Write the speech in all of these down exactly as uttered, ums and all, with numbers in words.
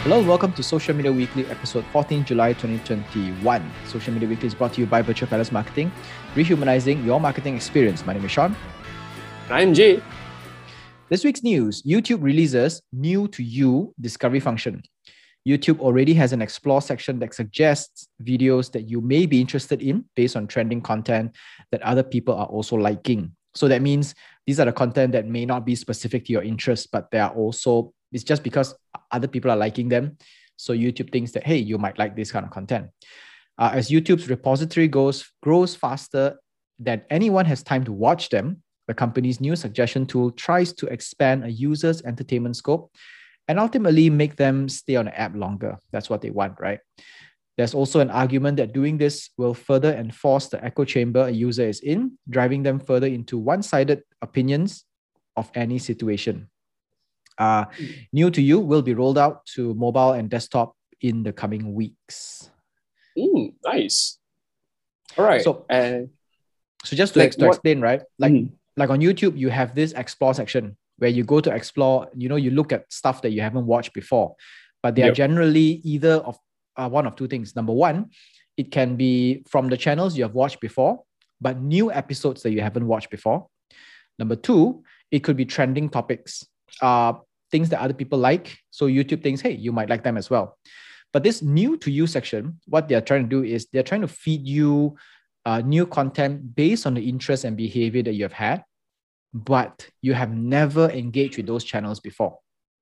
Hello and welcome to Social Media Weekly, episode fourteenth July twenty twenty-one. Social Media Weekly is brought to you by Virtual Palace Marketing, rehumanizing your marketing experience. My name is Sean. I'm Jay. This week's news, YouTube releases new to you discovery function. YouTube already has an explore section that suggests videos that you may be interested in based on trending content that other people are also liking. So that means these are the content that may not be specific to your interests, but they are also, it's just because other people are liking them. So YouTube thinks that, hey, you might like this kind of content. Uh, as YouTube's repository goes, grows faster than anyone has time to watch them, the company's new suggestion tool tries to expand a user's entertainment scope and ultimately make them stay on the app longer. That's what they want, right? There's also an argument that doing this will further enforce the echo chamber a user is in, driving them further into one-sided opinions of any situation. Uh, new to you will be rolled out to mobile and desktop in the coming weeks. Mm, nice. All right. So, uh, so just to, like ex- to what- explain, right? Like, Mhm. like on YouTube, you have this explore section where you go to explore, you know, you look at stuff that you haven't watched before, but they are Yep. generally either of uh, one of two things. Number one, it can be from the channels you have watched before, but new episodes that you haven't watched before. Number two, it could be trending topics, uh, things that other people like. So YouTube thinks, hey, you might like them as well. But this new to you section, what they're trying to do is they're trying to feed you uh, new content based on the interest and behavior that you have had, but you have never engaged with those channels before.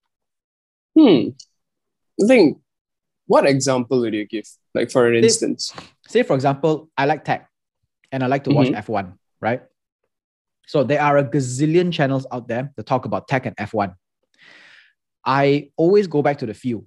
Hmm. I think, what example would you give? Like for an Say- instance. Say, for example, I like tech and I like to watch Mhm. F one, right? So there are a gazillion channels out there that talk about tech and F one. I always go back to the few.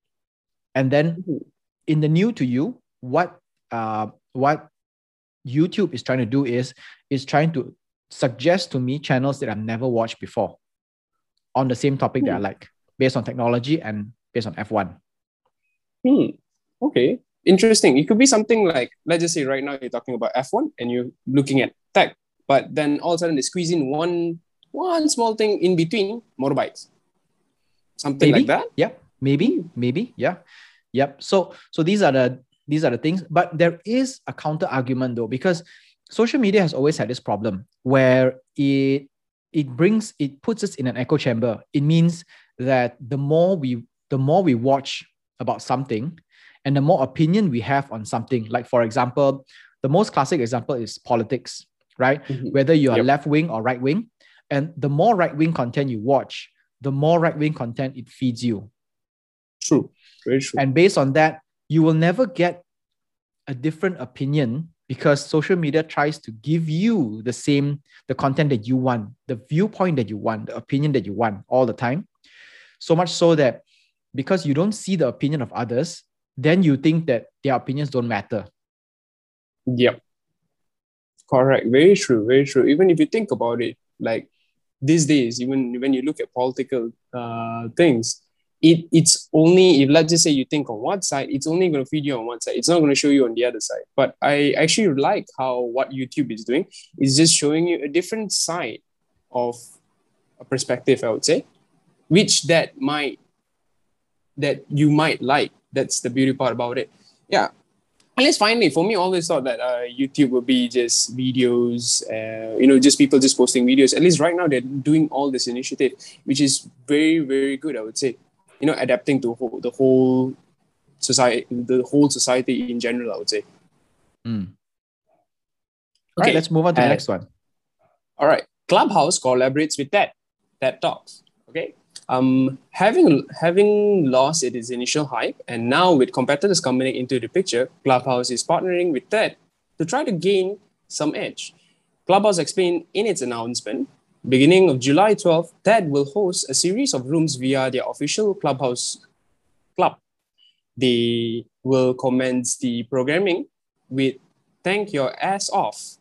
And then Mhm. in the new to you, what uh, what YouTube is trying to do is, is trying to suggest to me channels that I've never watched before on the same topic that I like, based on technology and based on F one. Hmm. Okay. Interesting. It could be something like, let's just say right now you're talking about F one and you're looking at tech, but then all of a sudden they squeeze in one one small thing in between, motorbikes. Something Maybe, like that. yeah, maybe, Hmm. maybe, yeah, yep. So, so these are the these are the things. But there is a counter argument though, because social media has always had this problem where it it brings it puts us in an echo chamber. It means that the more we the more we watch about something, and the more opinion we have on something. Like for example, the most classic example is politics, right? Mhm. Whether you are Yep. left wing or right wing, and the more right wing content you watch, the more right-wing content it feeds you. True. Very true. And based on that, you will never get a different opinion because social media tries to give you the same, the content that you want, the viewpoint that you want, the opinion that you want all the time. So much so that because you don't see the opinion of others, then you think that their opinions don't matter. Yep. Correct. Very true. Very true. Even if you think about it, like these days, even when you look at political uh, things, it it's only, if let's just say you think on one side, it's only going to feed you on one side. It's not going to show you on the other side. But I actually like how what YouTube is doing is just showing you a different side of a perspective, I would say, which that might that you might like. That's the beauty part about it. Yeah. And let's finally, for me, I always thought that uh, YouTube would be just videos, uh, you know, just people just posting videos. At least right now, they're doing all this initiative, which is very, very good, I would say. You know, adapting to whole, the whole society, the whole society in general, I would say. Mm. All right, let's move on to the uh, next one. All right. Clubhouse collaborates with TED, TED Talks. Okay. Um, having having lost its initial hype, and now with competitors coming into the picture, Clubhouse is partnering with TED to try to gain some edge. Clubhouse explained in its announcement, beginning of July twelfth, TED will host a series of rooms via their official Clubhouse club. They will commence the programming with Thank Your Ass Off,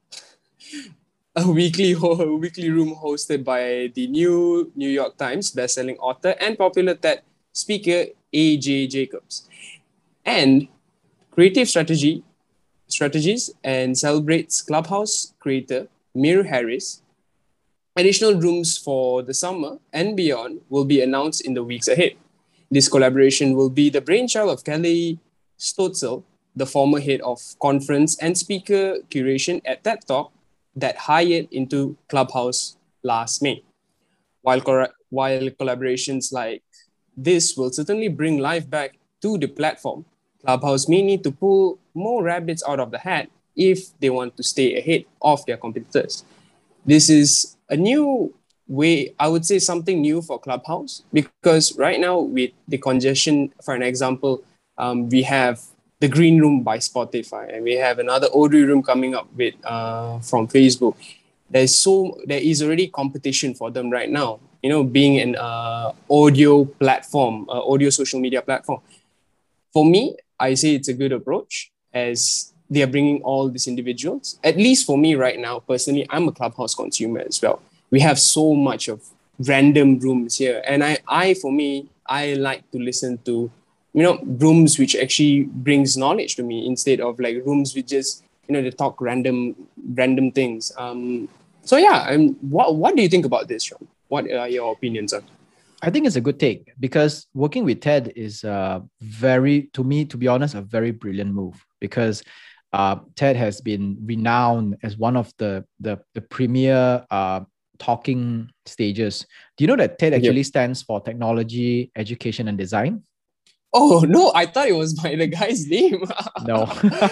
a weekly ho- weekly room hosted by the new New York Times bestselling author and popular TED speaker A J Jacobs, and creative strategy strategies and celebrates Clubhouse creator Miru Harris. Additional rooms for the summer and beyond will be announced in the weeks ahead. This collaboration will be the brainchild of Kelly Stotzel, the former head of conference and speaker curation at TED Talk that hired into Clubhouse last May. While, cor- while collaborations like this will certainly bring life back to the platform, Clubhouse may need to pull more rabbits out of the hat if they want to stay ahead of their competitors. This is a new way, I would say something new for Clubhouse, because right now with the congestion, for an example, um, we have the Green Room by Spotify, and we have another Audrey Room coming up with uh, from Facebook. There's so there is already competition for them right now. You know, being an uh, audio platform, uh, audio social media platform. For me, I say it's a good approach as they are bringing all these individuals. At least for me right now, personally, I'm a Clubhouse consumer as well. We have so much of random rooms here, and I, I for me, I like to listen to, you know, rooms which actually brings knowledge to me instead of like rooms which just, you know, they talk random, random things. Um, so yeah, and what what do you think about this, Sean? What are your opinions on? I think it's a good take because working with TED is uh, very, to me, to be honest, a very brilliant move because uh, TED has been renowned as one of the the, the premier uh, talking stages. Do you know that TED actually yep. stands for Technology, Education, and Design? Oh, no, I thought it was by the guy's name. No.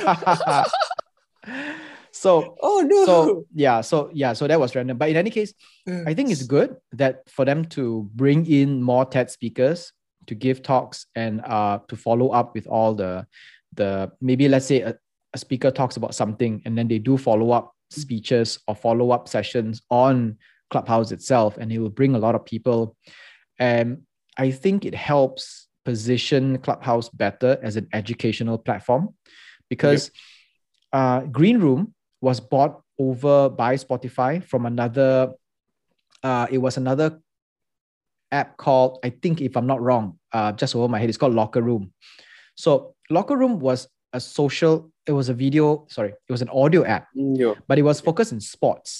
So, oh no. So yeah, so yeah, so that was random. But in any case, I think it's good that for them to bring in more TED speakers to give talks and uh to follow up with all the the maybe let's say a, a speaker talks about something and then they do follow up speeches or follow up sessions on Clubhouse itself, and it will bring a lot of people. And I think it helps position Clubhouse better as an educational platform because yep. uh, Green Room was bought over by Spotify from another, uh, it was another app called, I think if I'm not wrong, uh, just over my head, it's called Locker Room. So Locker Room was a social, it was a video, sorry, it was an audio app, yeah. but it was focused in sports.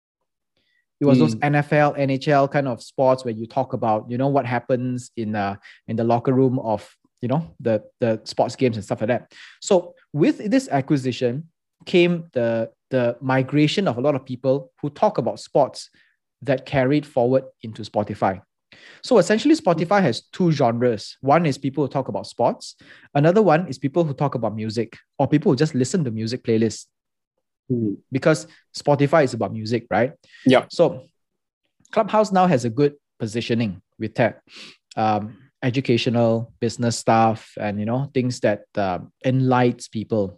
It was mm. those N F L, N H L kind of sports where you talk about, you know, what happens in uh, in the locker room of, you know, the, the sports games and stuff like that. So with this acquisition came the, the migration of a lot of people who talk about sports that carried forward into Spotify. So essentially, Spotify has two genres. One is people who talk about sports. Another one is people who talk about music or people who just listen to music playlists. Mm. Because Spotify is about music, right? Yeah. So Clubhouse now has a good positioning with tech, um, educational, business stuff, and you know things that uh, enlightens people.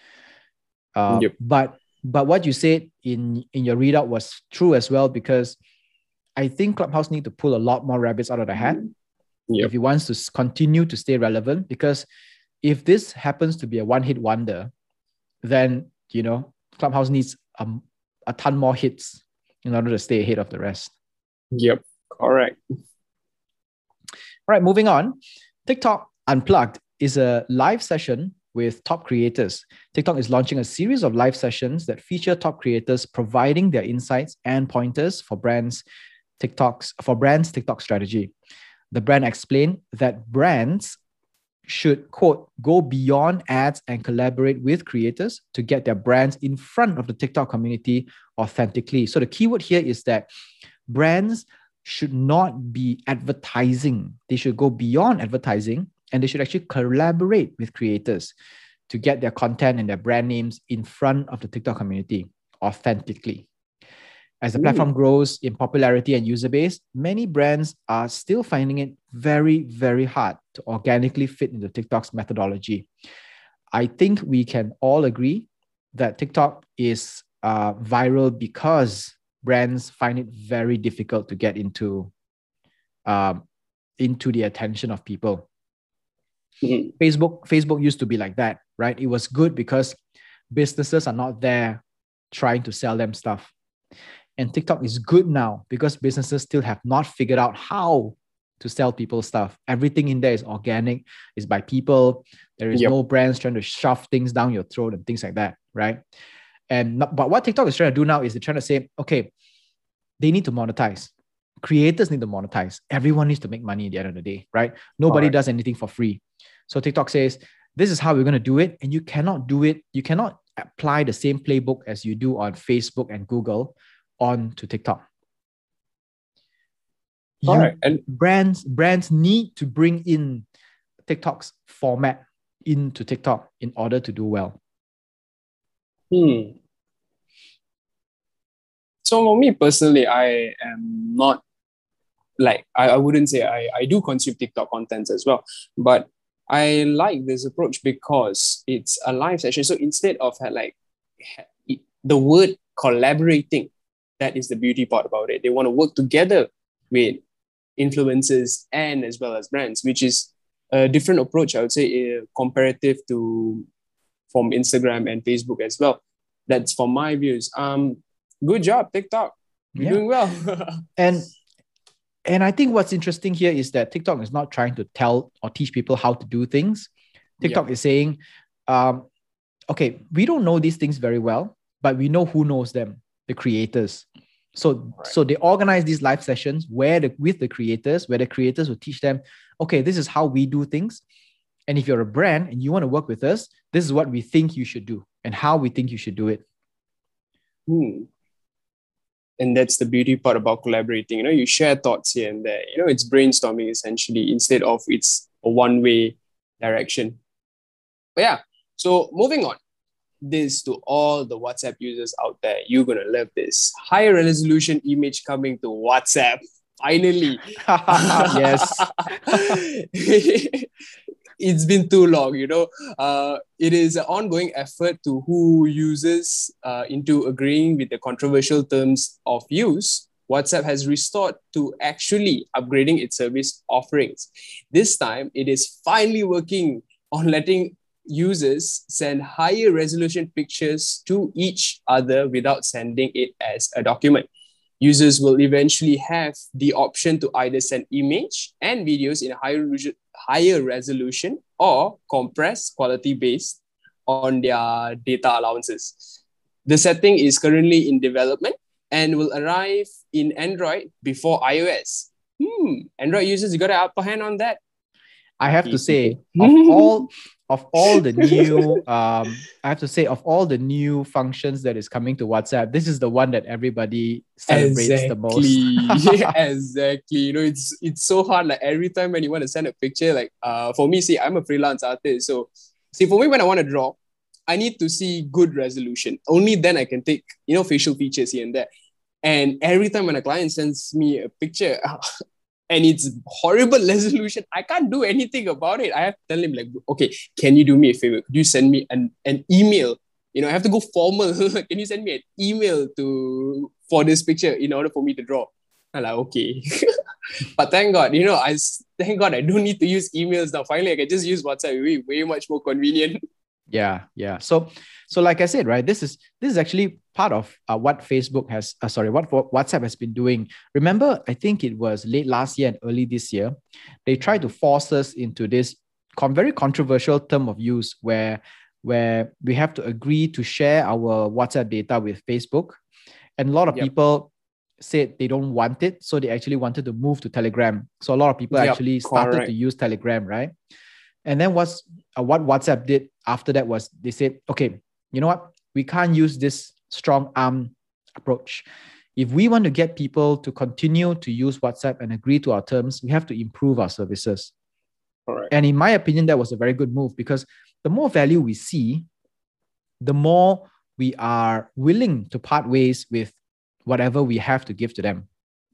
Uh, yep. But but what you said in in your readout was true as well, because I think Clubhouse need to pull a lot more rabbits out of the hat yep. if it wants to continue to stay relevant. Because if this happens to be a one-hit wonder, then you know Clubhouse needs a, a ton more hits in order to stay ahead of the rest. Yep, correct. All right, moving on. TikTok Unplugged is a live session with top creators. TikTok is launching a series of live sessions that feature top creators providing their insights and pointers for brands TikTok's for brands TikTok strategy. The brand explained that brands should, quote, go beyond ads and collaborate with creators to get their brands in front of the TikTok community authentically. So the keyword here is that brands should not be advertising. They should go beyond advertising and they should actually collaborate with creators to get their content and their brand names in front of the TikTok community authentically. As the platform mm. grows in popularity and user base, many brands are still finding it very, very hard to organically fit into TikTok's methodology. I think we can all agree that TikTok is uh, viral because brands find it very difficult to get into, um, into the attention of people. Mm-hmm. Facebook, Facebook used to be like that, right? It was good because businesses are not there trying to sell them stuff. And TikTok is good now because businesses still have not figured out how to sell people stuff. Everything in there is organic, is by people. There is yep. no brands trying to shove things down your throat and things like that, right? And not, but what TikTok is trying to do now is they're trying to say, okay, they need to monetize. creators need to monetize. Everyone needs to make money at the end of the day, right? Nobody Correct. does anything for free. So TikTok says, this is how we're going to do it. And you cannot do it. You cannot apply the same playbook as you do on Facebook and Google onto TikTok. All You, right. And brands, brands need to bring in TikTok's format into TikTok in order to do well. hmm. So for me personally, I am not like, I, I wouldn't say I, I do consume TikTok contents as well, but I like this approach because it's a live session. So instead of uh, like ha- the word collaborating, that is the beauty part about it. They want to work together with influencers and as well as brands, which is a different approach, I would say, uh, comparative to from Instagram and Facebook as well. That's from my views. Um, good job, TikTok. You're Yeah. doing well. And and I think what's interesting here is that TikTok is not trying to tell or teach people how to do things. TikTok Yep. is saying, um, okay, we don't know these things very well, but we know who knows them, the creators. So, Right. so they organize these live sessions where the, with the creators, where the creators will teach them, okay, this is how we do things. And if you're a brand and you want to work with us, this is what we think you should do and how we think you should do it. Hmm. And that's the beauty part about collaborating. You know, you share thoughts here and there. You know, it's brainstorming essentially instead of it's a one-way direction. But yeah, so moving on. This to all the WhatsApp users out there. You're gonna love this. Higher resolution image coming to WhatsApp. Finally. Yes. It's been too long, you know. Uh, it is an ongoing effort to who uses uh, into agreeing with the controversial terms of use. WhatsApp has restored to actually upgrading its service offerings. This time, it is finally working on letting users send higher resolution pictures to each other without sending it as a document. Users will eventually have the option to either send image and videos in a higher, higher resolution or compressed quality based on their data allowances. The setting is currently in development and will arrive in Android before iOS. Hmm, Android users, you got an upper hand on that. I have to Lucky say, people. of all of all the new, um, I have to say, of all the new functions that is coming to WhatsApp, this is the one that everybody celebrates Exactly. the most. Exactly. You know, it's it's so hard. Like every time when you want to send a picture, like uh, for me, see, I'm a freelance artist, so see, for me, when I want to draw, I need to see good resolution. Only then I can take, you know, facial features here and there. And every time when a client sends me a picture, and it's horrible resolution, I can't do anything about it. I have to tell him like, okay, can you do me a favor? Could you send me an, an email? You know, I have to go formal. Can you send me an email to for this picture in order for me to draw? I'm like, okay. But thank God, you know, I thank God I don't need to use emails now. Finally, I can just use WhatsApp. Way, way much more convenient. Yeah, yeah. So, so like I said, right, this is this is actually part of uh, what Facebook has, uh, sorry, what WhatsApp has been doing. Remember, I think it was late last year and early this year, they tried to force us into this con- very controversial term of use where where we have to agree to share our WhatsApp data with Facebook, and a lot of Yep. people said they don't want it, so they actually wanted to move to Telegram. So a lot of people Yep, actually started correct. to use Telegram, right? And then what's uh, what WhatsApp did after that was they said, okay, you know what? We can't use this strong arm approach. If we want to get people to continue to use WhatsApp and agree to our terms, we have to improve our services. Correct. And in my opinion, that was a very good move because the more value we see, the more we are willing to part ways with whatever we have to give to them.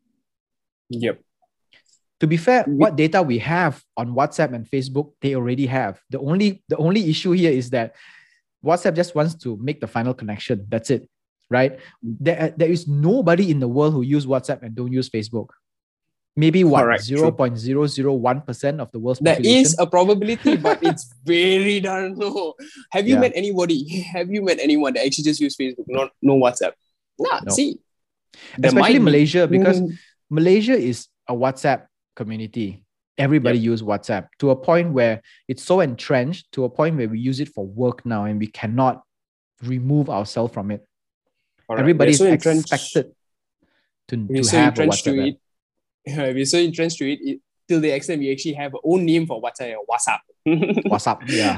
Yep. To be fair, what data we have on WhatsApp and Facebook, they already have. The only, the only issue here is that WhatsApp just wants to make the final connection. That's it, right? There, there is nobody in the world who use WhatsApp and don't use Facebook. Maybe what, zero point zero zero one percent of the world's There population? is a probability, but it's very darn low. Have you Yeah. met anybody? Have you met anyone that actually just use Facebook, not no WhatsApp? Nah, No. see. There Especially might be. Malaysia, because Mm. Malaysia is a WhatsApp community. Everybody Yep. use WhatsApp to a point where it's so entrenched, to a point where we use it for work now and we cannot remove ourselves from it. All right. Everybody We're is so entrenched- expected to, We're to so have a entrenched to WhatsApp app. it. we're so entrenched to it, it till the extent we actually have our own name for WhatsApp. WhatsApp. WhatsApp, yeah.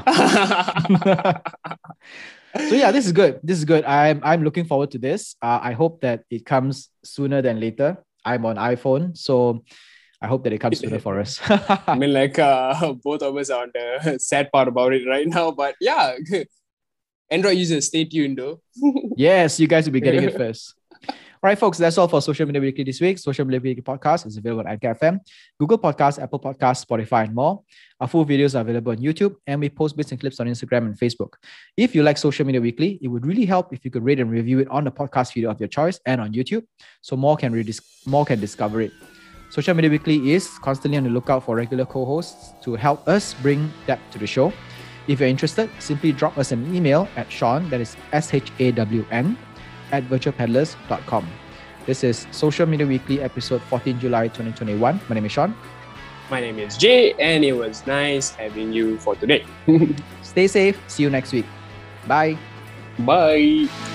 So yeah, this is good. This is good. I'm I'm looking forward to this. Uh, I hope that it comes sooner than later. I'm on iPhone, so I hope that it comes sooner for us. I mean, like uh, both of us are on the sad part about it right now. But yeah, Android users, stay tuned though. Yes, you guys will be getting it first. All right, folks, that's all for Social Media Weekly this week. Social Media Weekly podcast is available on Anchor F M, Google Podcasts, Apple Podcasts, Spotify, and more. Our full videos are available on YouTube, and we post bits and clips on Instagram and Facebook. If you like Social Media Weekly, it would really help if you could rate and review it on the podcast feed of your choice and on YouTube, so more can redis- more can discover it. Social Media Weekly is constantly on the lookout for regular co-hosts to help us bring depth to the show. If you're interested, simply drop us an email at Shawn, that is S H A W N, at virtual peddlers dot com. This is Social Media Weekly, episode fourteenth July twenty twenty-one. My name is Shawn. My name is Jay, and it was nice having you for today. Stay safe. See you next week. Bye. Bye.